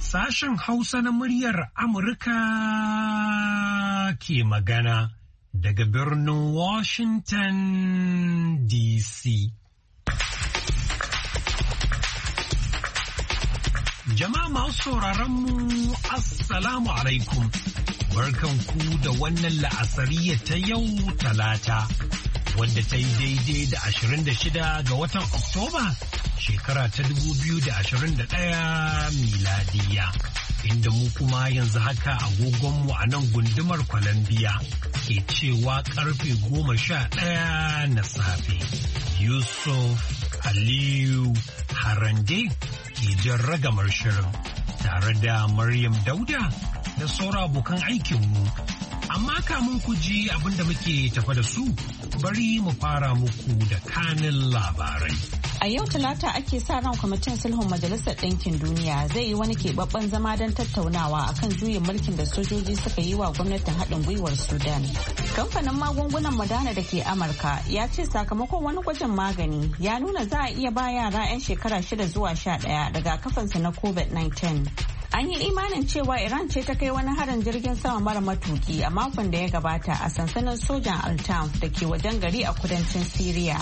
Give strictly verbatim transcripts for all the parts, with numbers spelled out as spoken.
Sashen Hausa na muryar Amurka ke magana daga birnin Washington D C. Jama'a masu sauraronmu, Assalamu alaikum. Barkanku da wannan la'asariya ta yau Talata, wadda ta yi daidai da ashirin da shida ga watan Oktoba, shekara ta dubu biyu da ashirin da ɗaya miladiya. Inda mu kuma yanzu haka agogonmu a nan gundumar Columbia ke cewa karfe goma sha ɗaya na safe. Yusuf Aliyu Harande ke jan ragamar shirin tare da Maryam Dauda da sauran abokan aikinmu. Amma kamun ku ji abin da muke tafa da su, bari mu fara muku da kanin labarai. A yau Talata ake sa ran kwamitin sulhun Majalisar Ɗinkin Duniya zai yi wani keɓaɓɓen zama don tattaunawa akan juyin mulkin da sojoji suka yi wa gwamnatin haɗin gwiwar Sudan. Kamfanin magungunan Moderna da ke Amurka ya ce sakamakon wani gwajin magani ya nuna za a iya ba yara 'yan shekara shida zuwa sha ɗaya rigakafinsu na covid nineteen. An yi imanin cewa Iran ce ta kai wani harin jirgin sama mara matuki a makon da ya gabata a sansanin sojan Al-Tanf da ke wajen gari a kudancin Siriya.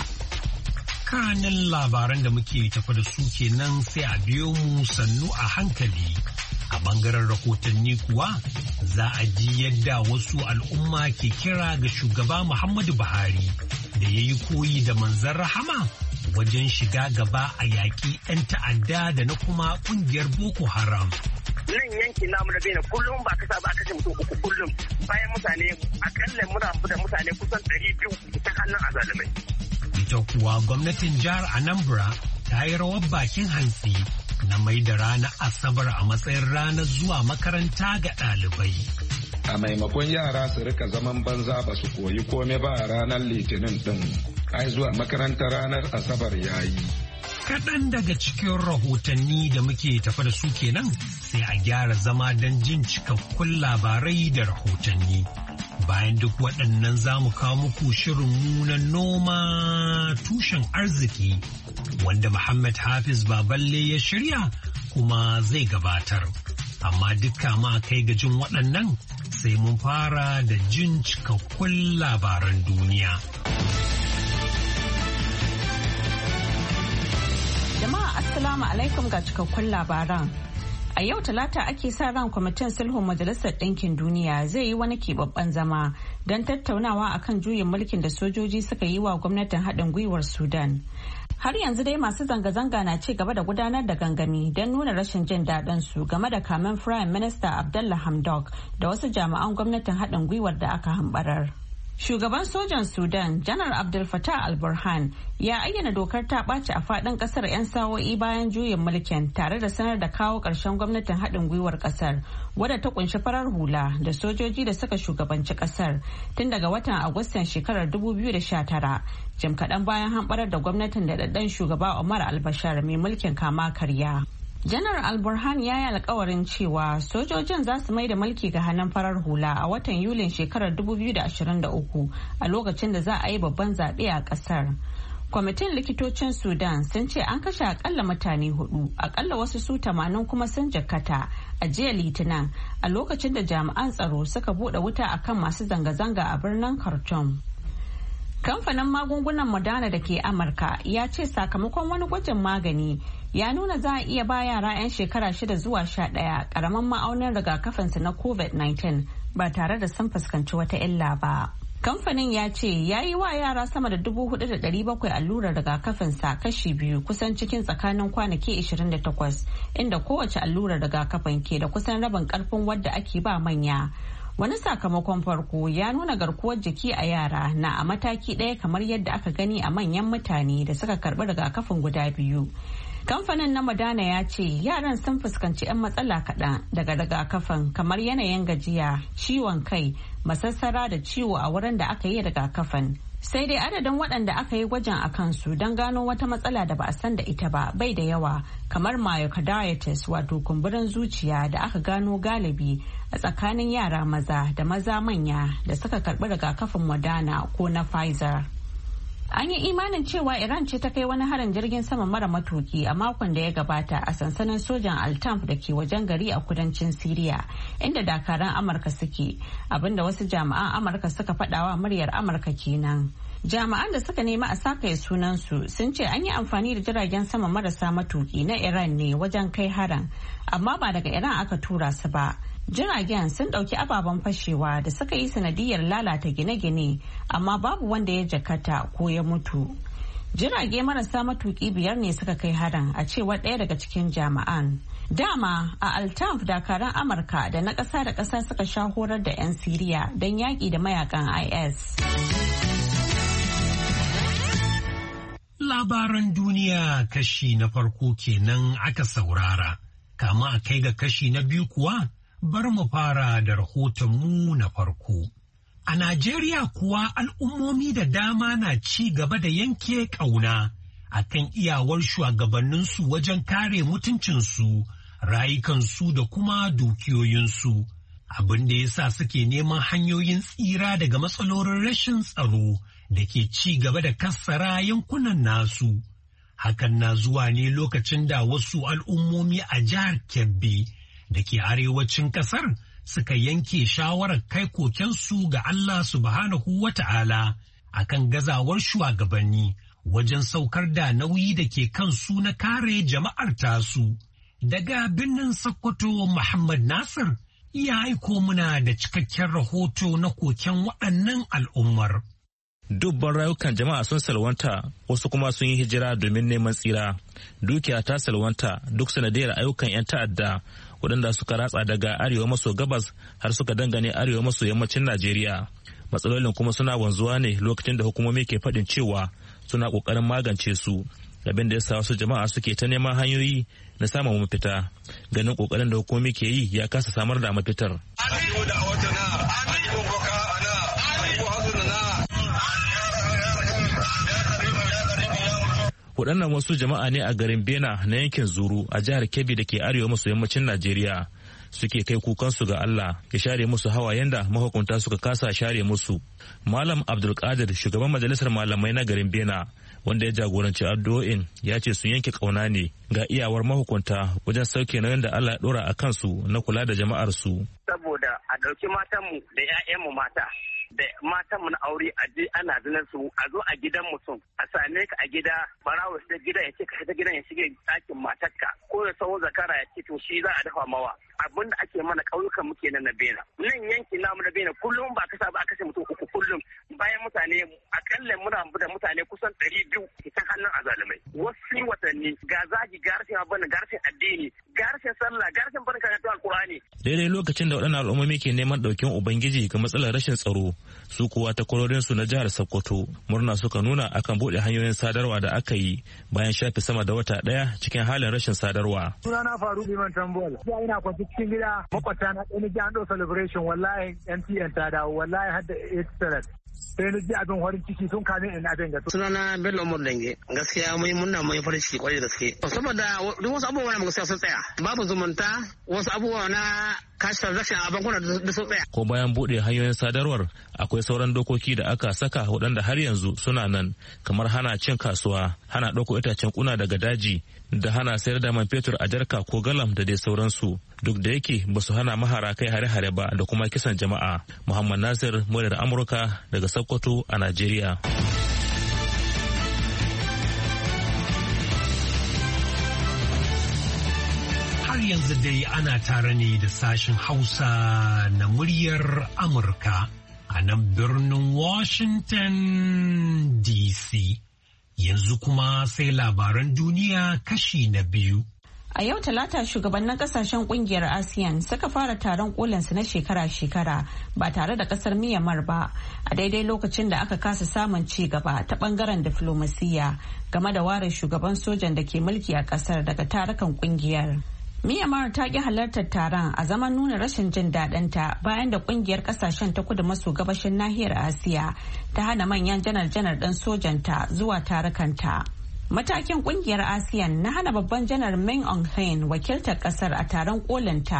Kanin labaran da muke tafa da su kenan sai a biyo mu sannu a hankali. A bangaren rahotanni kuwa za a ji yadda wasu al'umma ke kira ga shugaba Muhammadu Buhari da ya yi koyi da manzon rahama wajen shiga gaba a yaƙi 'yan ta'adda da na kuma ƙungiyar Boko Haram. Nan yanki namu na Bena kullum ba kasa ba kashe mutum uku kullum bayan mutane akalla muna da mutane kusan ɗari biyu ta hannun azalumai. Ita kuwa gwamnatin jihar Anambra ta yi rawar bakin hantsi na mai da ranar Asabar a matsayin ranar zuwa makaranta ga ɗalibai. A maimakon yara su rika zaman banza ba su koyi kome ba a ranar Litinin ɗin, ai zuwa makarantar ranar Asabar ya yi. Kaɗan daga cikin rahotanni da muke tafa da su kenan sai a gyara zama don jin cikakkun labarai da rahotanni. Bayan duk waɗannan za mu kawo muku shirin na noma tushen arziki wanda Muhammad Hafiz Baballe ya shirya kuma zai gabatar. Amma dukka ma kai ga jin waɗannan sai mun fara da jin cikakkun labaran duniya. Jama'a Assalamu alaikum ga cikakkun labaran. A yau Talata ake sa ran kwamitin sulhun Majalisar Ɗinkin Duniya zai yi wani keɓaɓɓen zama don tattaunawa akan juyin mulkin da sojoji suka yi wa gwamnatin haɗin gwiwar Sudan. Har yanzu dai masu zanga-zanga na ci gaba da gudanar da gangami don nuna rashin jin daɗin su game da kamen Firayim Minista Abdullah Hamdok da wasu jami'an gwamnatin haɗin gwiwar da aka hambarar. Shugaban sojan Sudan, Janar Abdel Fattah al-Burhan, ya ayyana dokar ta ɓaci a faɗin ƙasar 'yan sa'o'i bayan juyin mulkin tare da sanar da kawo ƙarshen gwamnatin haɗin gwiwar ƙasar, wadda ta kunshi farar hula da sojoji da suka shugabanci ƙasar tun daga watan Agustan shekarar dubu biyu da sha tara, jim kaɗan bayan hamɓarar da gwamnatin da ɗaɗɗan shugaba Omar al-Bashir mai mulkin kama karya. Janar Al-Burhan ya yi alkawarin cewa sojojin za su mai da mulki ga hannun farar hula a watan Yulin shekarar dubu biyu da ashirin da uku a lokacin da za a yi babban zaɓe a ƙasar. Kwamitin likitocin Sudan sun ce an kashe akalla mutane hudu, akalla wasu su tamanin kuma sun jikkata a jiya Litinin a lokacin da jami'an tsaro suka buɗe wuta akan masu zanga-zanga a birnin Khartoum. Kamfanin magungunan Moderna da ke Amurka ya ce sakamakon wani gwajin magani ya nuna za a iya ba yara 'yan shekara shida zuwa sha ɗaya ƙaramin ma'aunin rigakafinsu na covid nineteen ba tare da sun fuskanci wata illa ba. Kamfanin ya ce ya yi wa yara sama da dubu hudu da ɗari bakwai allurar rigakafinsa kashi biyu kusan cikin tsakanin kwanaki ashirin da takwas, inda kowace allurar rigakafin ke da kusan rabin karfin wadda ake ba manya. Wani sakamakon farko ya nuna garkuwar jiki a yara na a mataki ɗaya kamar yadda aka gani a manyan mutane da suka karɓi rigakafin guda biyu. Kamfanin na Moderna ya ce yaran sun fuskanci 'yan matsala kaɗan daga rigakafin kamar yanayin gajiya, ciwon kai, masassara da ciwo a wurin da aka yi rigakafin. Sai dai adadin waɗanda aka yi gwajin a kansu don gano wata matsala da ba a san da ita ba bai da yawa, kamar myocarditis wato kumburin zuciya da aka gano galibi a tsakanin yara maza da maza manya da suka karɓi rigakafin Moderna ko na Pfizer. An yi imanin cewa Iran ce ta kai wani harin jirgin sama mara matuki a makon da ya gabata a sansanin sojan Al-Tanf da ke wajen gari a kudancin Siriya, inda dakaran Amurka suke, abinda wasu jami'an Amurka suka faɗawa muryar Amurka kenan. Jami'an da suka nemi a sakaye sunansu sun ce an yi amfani da jiragen sama marasa matuki na Iran ne wajen kai harin, amma ba daga Iran aka tura su ba. Jiragen sun ɗauki ababen fashewa da suka yi sanadiyar lalata gine-gine, amma babu wanda ya jakata ko ya mutu. Jirage marasa matuki biyar ne suka kai harin, a cewar ɗaya daga cikin jami'an. Dama a Al-Tanf dakaran Amurka da na ƙasa da ƙasa suka sha horar da 'yan Siriya don yaƙi da mayakan I S. Labaran duniya kashi na farko kenan aka saurara, kama a kai ga kashi na biyu kuwa bar mu fara da rahotonmu na farko. A Najeriya kuwa al'ummomi da dama na ci gaba da yanke ƙauna a kan iyawar shugabanninsu wajen kare mutuncinsu, rayukansu da kuma dukiyoyinsu, abin da ya sa suke neman hanyoyin tsira daga matsalolin rashin tsaro da ke ci gaba da kassara yankunan nasu. Hakan na zuwa ne lokacin da wasu al'ummomi a jihar Kebbi da ke arewacin kasar suka yanke shawarar kai kokensu ga Allah subhanahu wa ta'ala a kan gazawar shugabanni wajen saukar da nauyi da ke kansu na kare jama'ar tasu. Daga birnin Sokoto, Muhammad Nasir ya aiko muna da cikakken rahoto na koken waɗannan al'ummar. Dubban rayukan jama'a sun salwanta, wasu kuma sun yi hijira domin neman tsira. Dukiya ta salwanta duk sanadiyar ayyukan 'yan ta'adda waɗanda suka ratsa daga arewa maso gabas har suka dangane arewa maso yammacin Najeriya. Matsalolin kuma suna wanzuwa ne lokacin da hukumomi ke faɗin cewa suna ƙoƙarin magance su, abin da ya sa wasu jama'a suke ta neman hanyoyi na samun mafita. Ganin ƙoƙarin da hukumomi ke yi ya kasa samar da mafitar. Waɗannan wasu jama'a ne a garin Bena na yankin Zuru a jihar Kebbi da ke arewa maso yammacin Najeriya suke kai kukansu ga Allah ya share musu hawayen da mahukunta suka kasa share musu. Malam Abdulkadir, shugaban majalisar malamai na garin Bena, wanda ya jagoranci addu'o'in, ya ce sun yanke kauna ne ga iyawar mahukunta wajen sauke nauyin da Allah ya ɗora a kansu na kula da jama'ar su. Saboda a ɗauki matanmu da 'ya'yanmu mata da matan mu na aure a je ana zinar su, a zo a gidan mutum a same ka a gida, barawo sai gidan ya ce ka ta gidan ya shige ɗakin matarka, ko ya sawo zakara ya ce to shi za a dafa mawa. Abin da ake mana ƙauyukan muke nan na Bena, nan yankin namu na Bena kullum ba kasa ba a kashe mutum uku kullum, bayan mutane akalla muna da mutane kusan ɗari biyu ta hannun azalumai. Wasu watanni ga zagi, ga rashin abin, ga rashin addini, ga rashin sallah, ga rashin barin karatu alkurani. Daidai lokacin da waɗannan al'ummomi ke neman ɗaukin ubangiji ga matsalar rashin tsaro, su kuwa takwarorinsu na jihar Sokoto murna suka nuna akan buɗe hanyoyin sadarwa da aka yi bayan shafe sama da wata ɗaya cikin halin rashin sadarwa. Sunana Faru Biman Tambol. Ya ina kwanci cikin gida, makwata na ɗaya ji an ɗau celebration, wallahi M T N ta dawo, wallahi har da eight sai na ji abin farin ciki sun kame in abin ga. Sunana Bello Umar Dange, gaskiya mun muna mun farin ciki kwarai da gaske. Saboda duk wasu abubuwa na gaskiya sun tsaya, babu zumunta, wasu abubuwa na cash transaction a bankuna da sun tsaya. Ko bayan buɗe hanyoyin sadarwar, akwai sauran dokoki da aka saka waɗanda har yanzu suna nan, kamar hana cin kasuwa, hana ɗauko itacen kuna daga daji, da hana sayar da man fetur a jarka ko galam da dai sauransu. Duk da yake ba su hana mahara kai hare-hare ba da kuma kisan jama'a. Muhammad Nasir, muryar Amurka daga Sokoto a Najeriya. Har yanzu dai ana tare ne da sashen Hausa na muryar Amurka a nan birnin Washington D C. Yanzu kuma sai labaran duniya kashi na biyu. A yau Talata shugabannin kasashen kungiyar ASEAN suka fara taron kolinsu na shekara-shekara ba tare da kasar Myanmar ba, a daidai lokacin da aka kasa samun ci gaba ta bangaren diflomasiyya game da ware shugaban sojan da ke mulki a kasar daga tarukan kungiyar. Myanmar ta ki halartar taron a zaman nuna rashin jin daɗinta bayan da kungiyar kasashen ta kudu maso gabashin nahiyar Asiya ta hana manyan janar-janar ɗan sojanta zuwa tarukanta. Matakin kungiyar ASEAN na hana babban janar Min Aung Hlaing wakiltar kasar a taron kolinta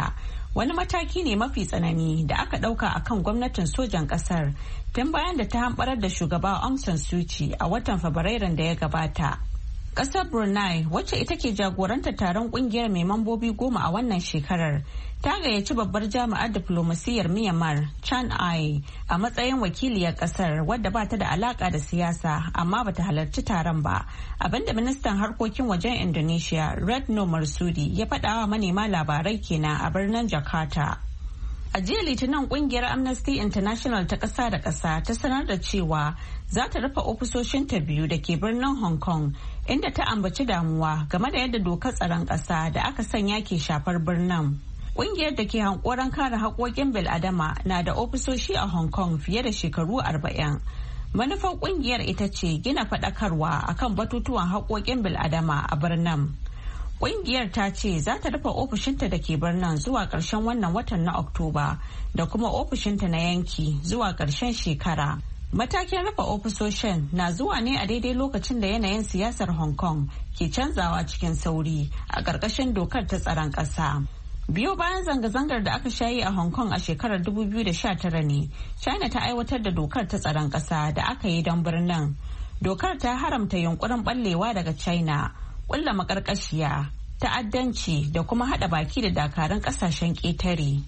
wani mataki ne mafi tsanani da aka ɗauka a kan gwamnatin sojan ƙasar tun bayan da ta hamɓarar da shugaba Aung San Suu Kyi a watan Fabrairun da ya gabata. Ƙasar Brunei, wacce ita ke jagorantar taron ƙungiyar mai mambobi goma a wannan shekarar, ta gayyaci babbar jami'ar diflomasiyyar Myanmar, Chan Ai, a matsayin wakiliyar ƙasar wadda ba ta da alaƙa da siyasa amma ba ta halarci taron ba, abinda ministan harkokin wajen Indonesia, Retno Marsudi, ya faɗawa manema labarai kenan a birnin Jakarta. A jiya Litinin kungiyar Amnesty International ta ƙasa da ƙasa ta sanar da cewa za ta rufe ofisoshinta biyu da ke birnin Hong Kong, inda ta ambaci damuwa game da yadda dokar tsaron ƙasa da aka sanya ke shafar birnin. Kungiyar da ke hankoron kare haƙoƙin bil'adama na da ofisoshi a Hong Kong fiye da shekaru arba'in. Manufar kungiyar ita ce gina faɗakarwa akan batutuwan haƙoƙin bil'adama a birnin. Ƙungiyar ta ce za ta rufe ofishinta da ke birnin zuwa ƙarshen wannan watan na Oktoba da kuma ofishinta na yanki zuwa ƙarshen shekara. Matakin rufe ofisoshin na zuwa ne a daidai lokacin da yanayin siyasar Hong Kong ke canzawa cikin sauri a ƙarƙashin dokar ta tsaron ƙasa. Biyo bayan zanga-zangar da aka shayi a Hong Kong a shekarar dubu biyu da sha tara ne, China ta aiwatar da dokar ta tsaron ƙasa da aka yi don birnin. Dokar ta haramta yunkurin ɓallewa daga China, ƙulla maƙarƙashiya, ta'addanci da kuma haɗa baki da dakarun ƙasashen ƙetare.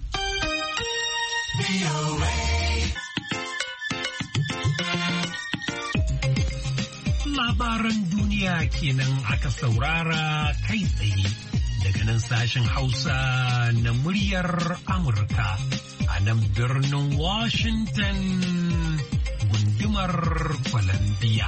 Labaran duniya kenan aka saurara kai tsaye daga nan sashen Hausa na muryar Amurka a nan birnin Washington gundumar Columbia.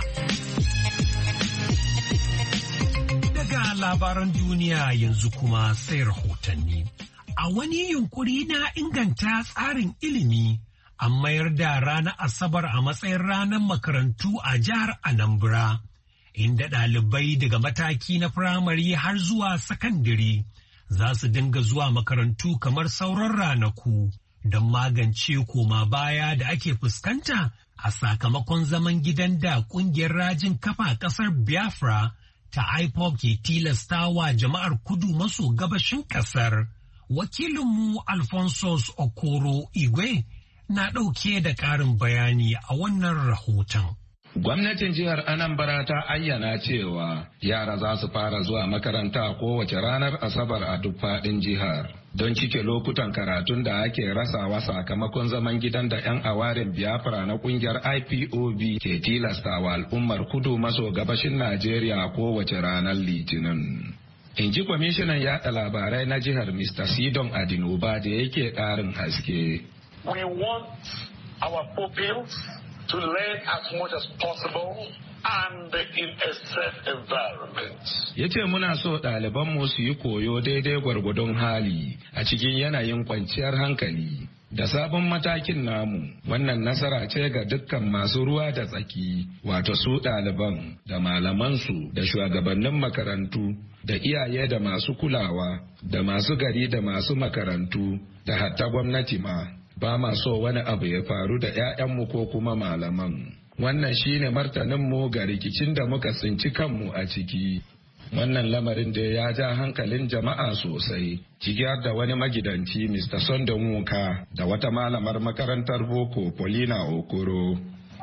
Daga labaran duniya yanzu kuma sai rahotanni. A wani yunkuri na inganta tsarin ilimi, an mayar da ranar Asabar a matsayin ranar makarantu a jihar Anambra, inda ɗalibai daga mataki na firamare har zuwa sakandare za su dinga zuwa makarantu kamar sauran ranaku don magance koma baya da ake fuskanta a sakamakon zaman gidan da ƙungiyar rajin kafa ƙasar Biafra ta I P O B ke tilastawa jama'ar kudu maso gabashin ƙasar. Wakilinmu Alphonsus Okoro Igwe na ɗauke da ƙarin bayani a wannan rahoton. Gwamnatin jihar Anambra ta ayyana cewa yara za su fara zuwa makaranta kowace ranar Asabar a duk faɗin jihar don cike lokutan karatun da ake rasawa sakamakon zaman gidan da 'yan awarin Biafra na kungiyar I P O B ke tilastawa al'ummar kudu maso gabashin Najeriya kowace ranar Litinin. In ji kwamishinan yaɗa labarai na jihar Mister Sidon Adinoba da yake ƙarin haske. We want our pupils to learn as much as possible and in a safe environment. Ya ce muna so ɗalibanmu su yi koyo daidai gwargwadon hali a cikin yanayin kwanciyar hankali. Da sabon matakin namu, wannan nasara ce ga dukkan masu ruwa da tsaki, wato su ɗaliban da malamansu da shugabannin makarantu da iyaye da masu kulawa da masu gari da masu makarantu da hatta gwamnati ma. Ba ma so wani abu ya faru da 'ya'yanmu ko kuma malaman. Wannan shine martaninmu ga rikicin da muka tsinci kanmu a ciki. Wannan lamarin da ya ja hankalin jama'a sosai, ciki har da wani magidanci Mister Sunday Nwuka da wata malamar makarantar boko Paulina Okoro.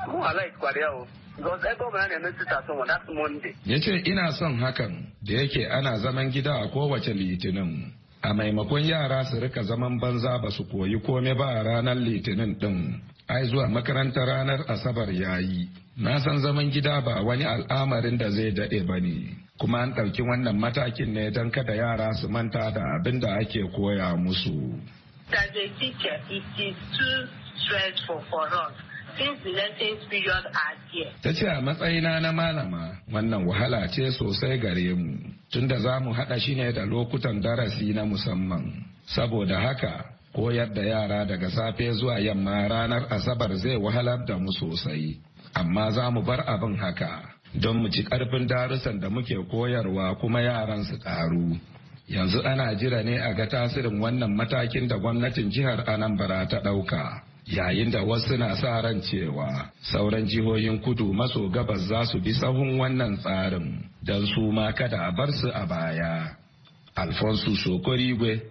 Ya ce ina son hakan da yake ana zaman gida a kowace litinin. A maimakon yara su rika zaman banza ba su koyi kome ba a ranar litinin din, ai zuwa makarantar ranar Asabar yayi. Na san zaman gida ba wani al'amarin da zai daɗe ba ne, kuma an ɗauki wannan matakin ne don kada yara su manta da abin da ake koya musu. Ta ce a matsayina na malama wannan wahala ce sosai gare mu, tunda za mu haɗa shi ne da lokutan darasi na musamman. Saboda haka koyar da yara daga safe zuwa yamma ranar Asabar zai wahalar da mu sosai, amma za mu bar abin haka don mu ci ƙarfin darussan da muke koyarwa kuma yaran su ƙaru. Yanzu ana jira ne a ga tasirin wannan matakin da gwamnatin jihar Anambra ta ɗauka. Yayin da wasu na sa ran cewa sauran jihohin kudu maso gabas za su bi sahun wannan tsarin don su ma kada a bar su a baya. Alfonso Sokorigwe,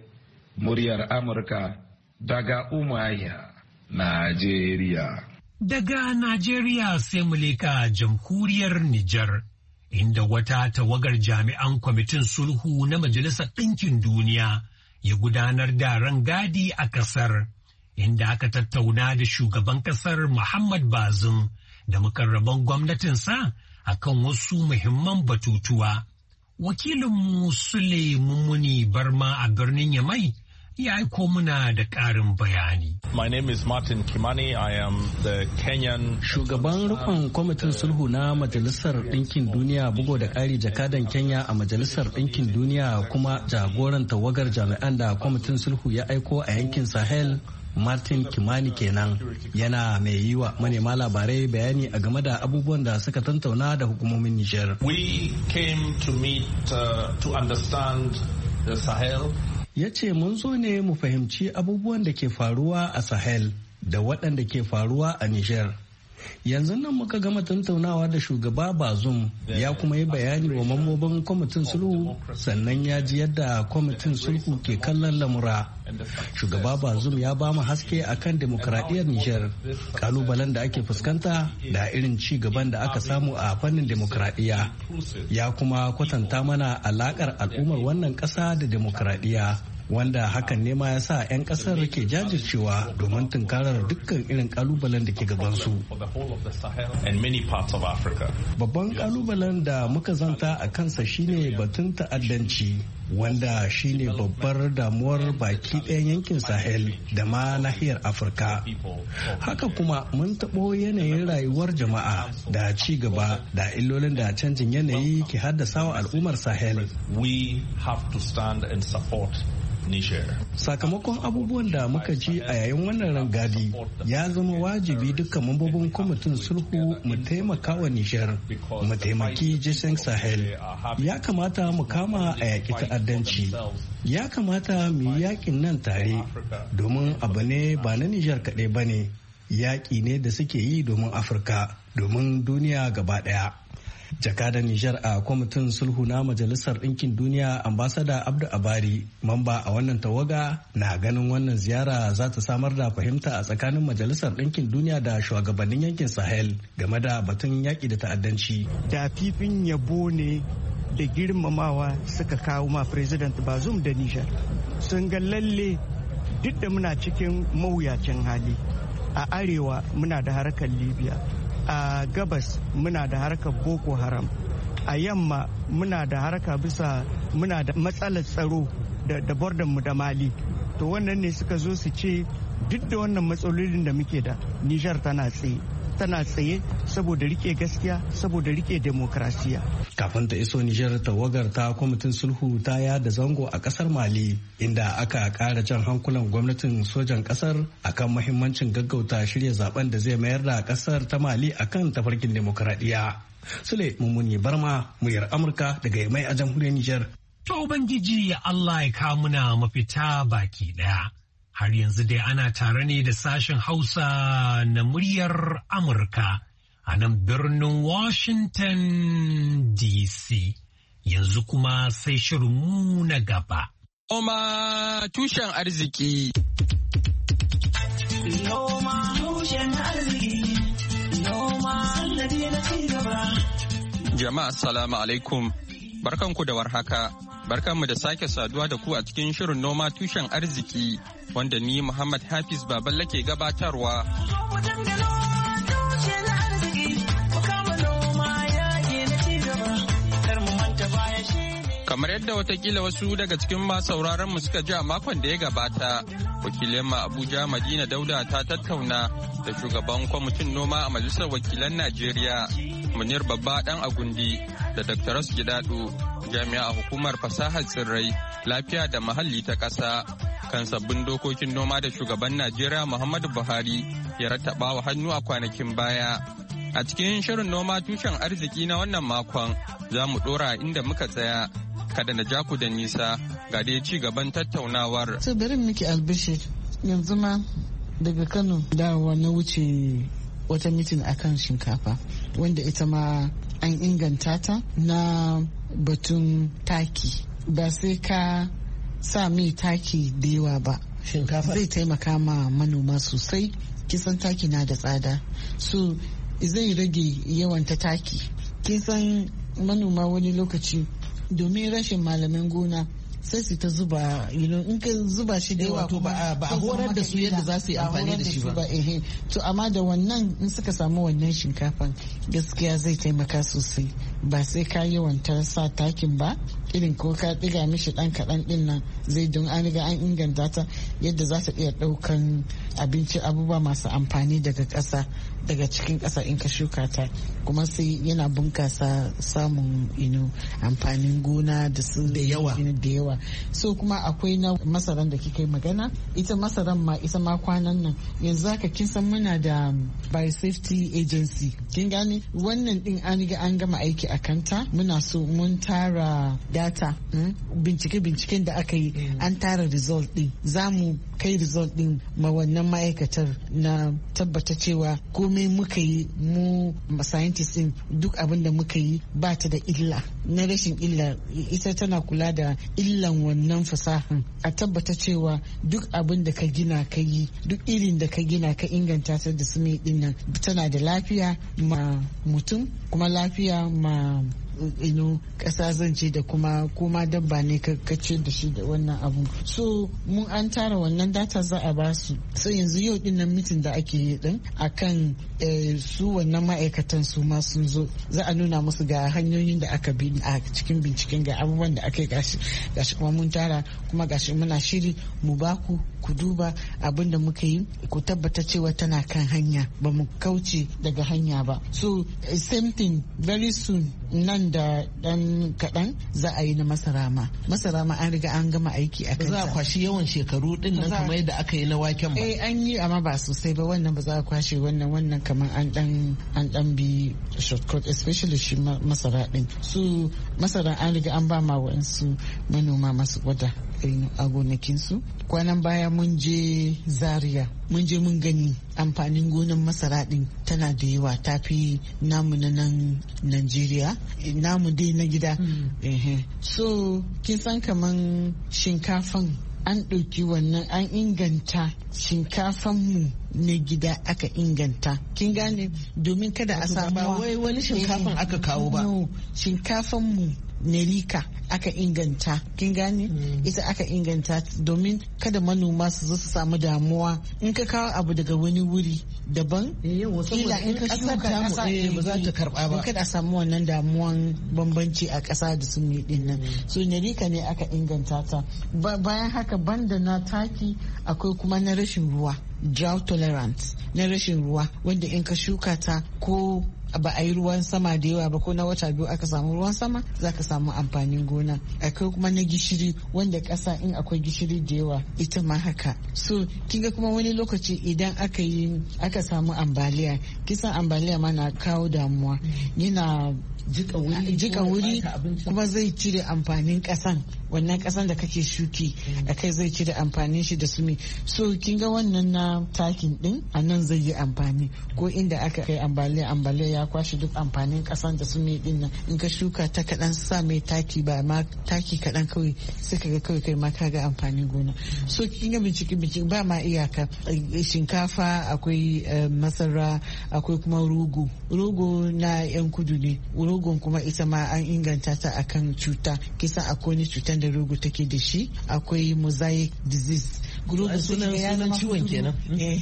muryar Amurka daga Umuahia, Najeriya. Daga Najeriya sai mu leka jamhuriyar Nijar, inda wata tawagar jami'an kwamitin sulhu na Majalisar Ɗinkin Duniya ya gudanar da rangadi a ƙasar, inda aka tattauna da shugaban ƙasar Muhammad Bazoum da mukarraban gwamnatinsa akan wasu muhimman batutuwa. Wakilinmu Sule Mummuni Barma a birnin Yamai ya aiko muna da ƙarin bayani. My name is Martin Kimani. I am the Kenyan. Shugaban rukun kwamitin sulhu na Majalisar Ɗinkin Duniya, bugo da ƙari jakadan Kenya a Majalisar Ɗinkin Duniya kuma jagoran tawagar jami'an da kwamitin sulhu ya aiko a yankin Sahel, Martin Kimani kenan, yana mai yi wa manema labarai bayani a game da abubuwan da suka tantauna da hukumomin Nijar. We came to meet uh, to understand the Sahel. Ya ce mun zo ne mu fahimci abubuwan da ke faruwa a Sahel da waɗanda ke faruwa a Nijar. Yanzu nan muka gama tattaunawa da shugaba Bazoum, ya kuma yi bayani wa mambobin kwamitin sulhu, sannan ya ji yadda kwamitin sulhu ke kallon lamura. Shugaba Bazoum ya ba mu haske akan demokradiyyar Nijar, kalubalen da ake fuskanta da irin ci gaban da aka samu a fannin demokradiyya. Ya kuma kwatanta mana alakar al'ummar wannan ƙasa da demokradiyya, wanda hakan ne ma ya sa 'yan kasar ke jajircewa domin tunkarar dukkan irin kalubalen da ke gabansu. Babban kalubalen da muka zanta a kansa shine batun ta'addanci, wanda shine babbar damuwar baki ɗayan yankin Sahel da ma nahiyar Afirka. Haka kuma mun taɓo yanayin rayuwar jama'a da ci gaba da illolin da canjin yanayi ke haddasa wa al'ummar Sahel. We have to stand and support Niger. Sakamakon abubuwan da muka ji a yayin wannan rangadi, ya zama wajibi dukkan mambobin kwamitin sulhu mu taimaka wa Niger, mu taimaki Jason Sahel. Ya kamata mu kama a yaƙi ta'addanci. Ya kamata mu yi yaƙin nan tare, domin abu ne ba na Niger kaɗai ba ne, yaƙi ne da suke yi domin Afirka, domin duniya gaba ɗaya. Jakadan Nijar a kwamitin sulhu na Majalisar Ɗinkin Duniya, ambasada Abdu Abari, mamba a wannan tawaga, na ganin wannan ziyara za ta samar da fahimta a tsakanin Majalisar Ɗinkin Duniya da shugabannin yankin Sahel game da batun yaƙi da ta'addanci. Da fifin yabo ne da girmamawa suka kawo ma President Bazoum da Nijar. Sun ga lalle duk da muna cikin mawuyacin hali, a arewa muna da harkar Libya, a gabas muna da harkar Boko Haram, a yamma muna da harka bisa muna da matsalar tsaro da da mu da Mali. To wannan ne suka zo su ce duk da wannan matsalolin da muke da, Nijar tana tsaye tana tsaye saboda rike gaskiya, saboda rike demokrasiya. Kafin ta iso Nijar, tawagar ta kwamitin sulhu ta yada zango a kasar Mali, inda aka kara jan hankulan gwamnatin sojan kasar akan mahimmancin gaggauta shirya zaben da zai mayar da kasar ta Mali akan tafarkin demokradiyya. Sule Mummuni Barma, muryar Amurka daga Yamai a jamhuriyar Nijar. To Ubangiji Allah ya kawo muna mafita baki daya. Har yanzu dai ana tare ne da sashen Hausa na muryar Amurka a nan birnin Washington D C. Yanzu kuma sai shirinmu na gaba. Noma tushen arziki. Noma tushen arziki. Noma sannadi na ci gaba. Jama'a assalamu alaikum. Barkanku da warhaka. Barkanmu da sake saduwa da ku a cikin shirin noma tushen arziki wanda ni Muhammad Hafiz Baballa ke gabatarwa. Kamar yadda watakila wasu daga cikin masu sauraron mu suka ji a makon da ya gabata, wakilin ma Abuja Madina Dauda ta tattauna da shugaban kwamitin noma a Majalisar Wakilan Najeriya, Munir Babba Dan Agundi, da Doctor Ras Gidado, jami'a a hukumar fasahar tsirrai, lafiya da muhalli ta ƙasa, kan sabbin dokokin noma da shugaban Najeriya Muhammadu Buhari ya rattaba wa hannu a kwanakin baya. A cikin shirin noma tushen arziki na wannan makon, za mu ɗora inda muka tsaya. Kada na ja ku da nisa, ga dai ci gaban tattaunawar. Sai bari miki albishir, yanzu ma daga Kano dawowa na wuce wata mitin akan shinkafa, wanda ita ma an inganta ta na batun taki. Ba sai ka sa mai taki da yawa ba. Shinkafa zai taimaka ma manoma sosai. Kisan taki na da tsada, so zai rage yawan ta taki. Kisan manoma wani lokaci domin rashin malaman gona sai su ta zuba, you know, in ka zuba shi da yawa kuma ba a horar da su yadda za su yi amfani da shi ba. To amma da wannan in suka samu wannan shinkafan gaskiya zai taimaka sosai, ba sai ka yawanta sa takin ba, irin ko ka diga mishi dan kaɗan din nan zai don an riga an inganta ta yadda za ta iya ɗaukan abinci abubuwa masu amfani daga ƙasa daga cikin ƙasa in ka shuka ta, kuma sai yana bunkasa samun ino amfanin gona da su da yawa da yawa. So kuma akwai na masaran da kika yi magana, ita masaran ma ita ma kwanan nan yanzu haka kin san muna da biosafety agency, kin gane wannan din an riga an gama aiki a kanta. Muna so mun tara data, bincike binciken da aka yi an tara result din, za mu kai result din ma wannan ma'aikatar na tabbata cewa komai muka yi mu scientist din duk abin da muka yi ba ta da illa na rashin illa. Ita tana kula da illan wannan fasahan, a tabbata cewa duk abin da ka gina ka yi, duk irin da ka gina ka inganta ta da su din nan tana da lafiya ma mutum kuma lafiya ma ino kasa zance da kuma kuma dabba ne ka ce da shi da wannan abu. So mun an tara wannan data za a basu. So yanzu yau din nan mitin da ake yi din akan su wannan ma'aikatan su ma sun zo, za a nuna musu ga hanyoyin da aka bi a cikin binciken ga abubuwan da aka yi, gashi gashi kuma mun tara kuma gashi muna shiri mu baku ku duba abin da muka yi ku tabbata cewa tana kan hanya, ba mu kauce daga hanya ba. So same thing very soon nan da dan kaɗan za a yi na masara ma. Masara ma an riga an gama aiki a kansa. Ba za a kwashi yawan shekaru din nan kamar yadda aka yi na waken ba. Eh an yi amma ba sosai ba, wannan ba za a kwashe wannan wannan kamar an dan an dan bi shortcut, especially shi masara din. So masara an riga an ba ma wa'ansu manoma masu gwada a gonakinsu. Kwanan baya mun je Zaria, mun je mun gani amfanin gonan masara din tana da yawa, ta fi namu na nan Najeriya, namu dai na gida. Mm. So kin san kaman shinkafan an ɗauki wannan an inganta shinkafanmu na gida aka inganta, kin gane, domin kada a samu ba wai wani shinkafan aka kawo ba. No, shinkafanmu Nerika aka inganta, kin gane, mm. ita aka inganta domin kada manoma su zo su samu damuwa in ka kawo abu daga wani wuri daban, kila in ka shuka kasa ba za ta karba ba, kada a samu wannan damuwan bambanci a kasa da sun yi din nan. Mm. So Nerika ne aka inganta ta. Bayan haka banda na taki akwai kuma na rashin ruwa, drought tolerance, na rashin ruwa wanda in ka shuka ta ko ba a yi ruwan sama da yawa ba ko na wata biyu aka samu ruwan sama za ka samu amfanin gona. Akwai kuma na gishiri wanda ƙasa in akwai gishiri da yawa ita ma haka. So kinga kuma wani lokaci idan aka yi aka samu ambaliya, kisan ambaliya ma na kawo damuwa, yana jika wuri kuma zai cire amfanin kasan, wannan kasan da kake shuki a kai zai cire amfanin shi da sumi. So kin ga wannan na takin din a nan zai yi amfani, ko inda aka kai ambaliya ambaliya ya kwashe duk amfanin kasan da sumi din nan, in ka shuka ta kaɗan sa mai taki ba ma taki kaɗan kawai sai ka ga kawai kai ma ka ga amfanin gona. So kin ga bincike bincike ba ma iyaka. Shinkafa akwai masara, akwai kuma rogo. Rogo na yan kudu ne, rogon kuma ita ma an inganta ta akan cuta. Kisa akwai ni cutar da rogo take da shi, akwai mosaic disease. Sunan ciwon kenan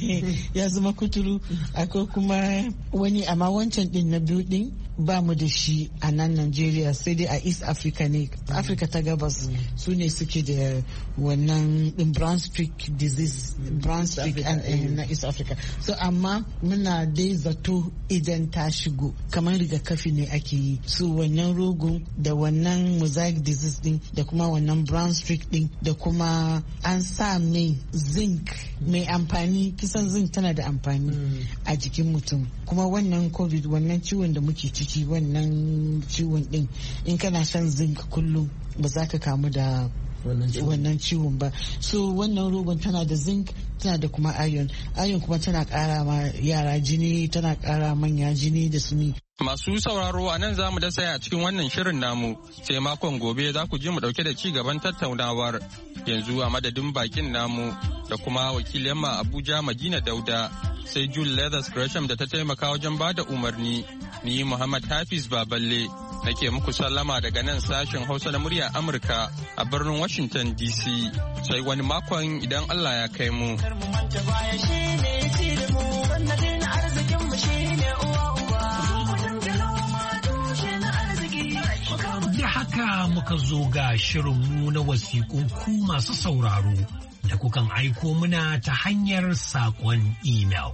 ya zama kuturu. Akwai kuma wani amma wancan din na biyu din ba mu da shi a nan Najeriya, sai dai a East Africa ne, Africa ta gabas su ne suke da wannan din brown streak disease, brown streak na East Africa. So amma muna dai zato idan ta shigo kamar rigakafi ne ake yi. So wannan rogon da wannan mosaic disease din da kuma wannan brown streak din da kuma an sa mai zinc mai amfani, kisan zinc tana da amfani mm. a jikin mutum. Kuma wannan covid, wannan ciwon da muke ciki, wannan ciwon din in kana shan zinc kullum ba za ka kamu da wannan ciwon ba. So wannan rogon tana da zinc, tana da kuma iron iron kuma tana kara ma yara jini, tana kara manya jini da sumi. Masu sauraro a nan za mu dasa a cikin wannan shirin namu, sai makon gobe za ku ji mu dauke da ci gaban tattaunawar. Yanzu a madadin bakin namu da kuma wakilin ma Abuja Madina Dauda, sai Jule Leathers Gresham da ta taimaka wajen bada umarni. Ni Muhammad Hafiz Baballe nake muku sallama daga nan sashen Hausa na murya Amurka a birnin Washington D C. Sai wani makon idan Allah ya kai mu. Da haka muka zo ga shirinmu na wasiƙun ku masu sauraro da kukan aiko muna ta hanyar saƙon email.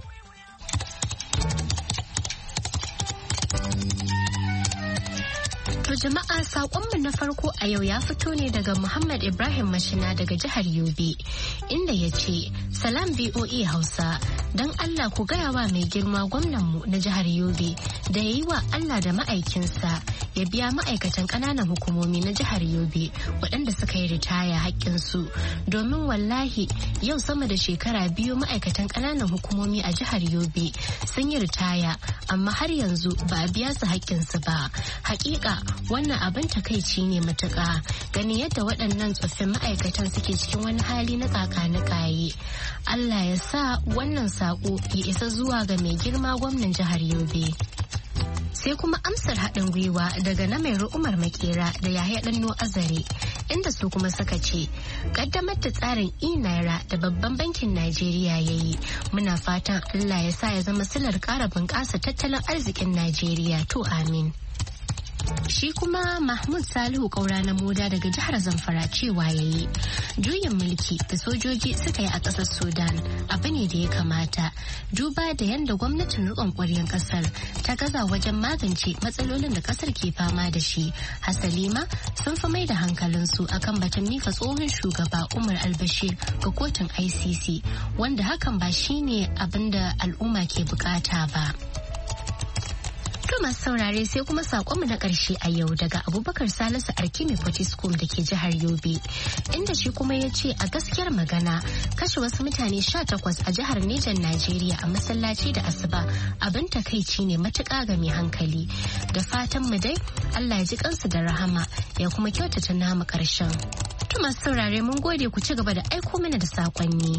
To jama'a saƙonmu na farko a yau ya fito ne daga Muhammad Ibrahim Mashina daga jihar Yobe, inda ya ce, Salam V O A Hausa, don Allah ku gaya wa mai girma gwamnanmu na jihar Yobe da ya yi wa Allah da ma'aikinsa ya biya ma'aikatan ƙananan hukumomi na jihar Yobe waɗanda suka yi ritaya haƙƙinsu. Domin wallahi yau sama da shekara biyu ma'aikatan ƙananan hukumomi a jihar Yobe sun yi ritaya, amma har yanzu ba a biya su haƙƙinsu ba. Haƙiƙa wannan abin takaici ne matuƙa, ganin yadda waɗannan tsoffin ma'aikatan suke cikin wani hali na kakanikaye. Allah ya sa wannan saƙo ya isa zuwa ga mai girma gwamnan jihar Yobe. Sai kuma amsar haɗin gwiwa daga na mai Umar Makera da Yahaya Ɗanno Azare, inda su kuma suka ce ƙaddamar da tsarin e-naira da babban bankin Najeriya ya yi, muna fatan Allah ya sa ya zama silar ƙara bunƙasa tattalin arzikin Najeriya, to amin. Shi kuma Mahmud Salihu Kaura na Moda daga jihar Zamfara cewa ya yi juyin mulki da sojoji suka yi a ƙasar Sudan abu ne da ya kamata, duba da yadda gwamnatin riƙon ƙwaryar ƙasar ta gaza wajen magance matsalolin da ƙasar ke fama da shi. Hasali ma sun fi mai da hankalinsu akan batun mika tsohon shugaba Umar al-Bashir ga kotun I C C, wanda hakan ba shine abin da al'umma ke bukata ba. To masu saurare sai kuma sakonmu na ƙarshe a yau daga Abubakar Salisu Arkimi Potiskum da ke jihar Yobe, inda shi kuma ya ce a gaskiyar magana kashe wasu mutane sha takwas a jihar Nejan Najeriya a masallaci da asuba abin takaici ne matuƙa ga mai hankali. Da fatan mu dai Allah ya ji kansu da rahama ya kuma kyautata namu ƙarshen. To masu saurare mun gode, ku ci gaba da aiko mana da sakonni.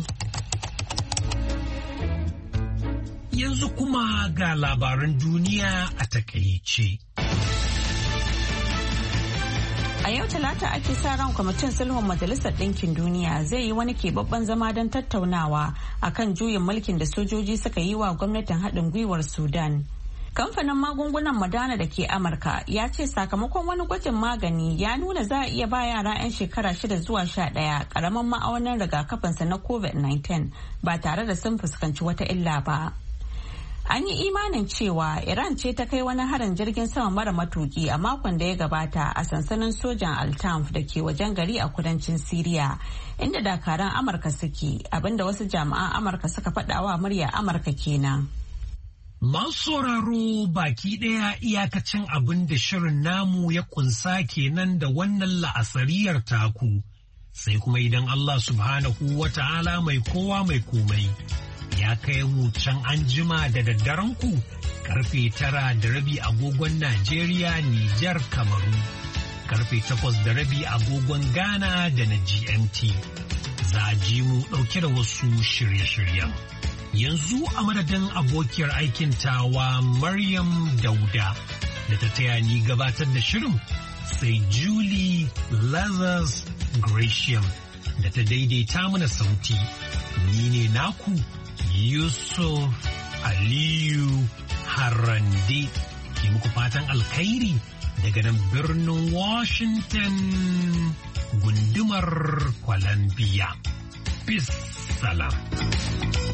Yanzu kuma ga labaran duniya a takaice. A yau Talata ake sa ran kwamitin sulhun Majalisar Ɗinkin Duniya zai yi wani keɓaɓɓen zama don tattaunawa akan juyin mulkin da sojoji suka yi wa gwamnatin haɗin gwiwar Sudan. Kamfanin magungunan Moderna da ke Amurka ya ce sakamakon wani gwajin magani ya nuna za a iya ba yara 'yan shekara shida zuwa sha ɗaya ƙaramin ma'aunin rigakafinsa na covid nineteen ba tare da sun fuskanci wata illa ba. An yi imanin cewa Iran ce ta kai wani harin jirgin sama mara matuki a makon da ya gabata a sansanin sojan Al-Tanf da ke wajen gari a kudancin Siriya, inda dakaran Amurka suke, abinda wasu jami'an Amurka suka faɗawa murya Amurka kenan. Masu sauraro baki ɗaya iyakacin abin da shirin namu ya kunsa kenan da wannan la'asariyar taku, sai kuma idan Allah subhanahu wa ta'ala mai kowa mai komai ya kai mu can an jima da daddaren ku karfe tara da rabi agogon Najeriya, Nijar, Kamaru, karfe takwas da rabi agogon Ghana da na G M T. Za a ji mu ɗauke da wasu shirye-shiryen. Yanzu a madadin abokiyar aikin tawa Maryam Dauda da ta taya ni gabatar da shirin, sai Julie Lazarus Gratiam da ta daidaita mana sauti. Ni ne naku Yusuf Aliyu Harande ke muku fatan alkhairi daga nan birnin Washington gundumar Columbia. Peace salam.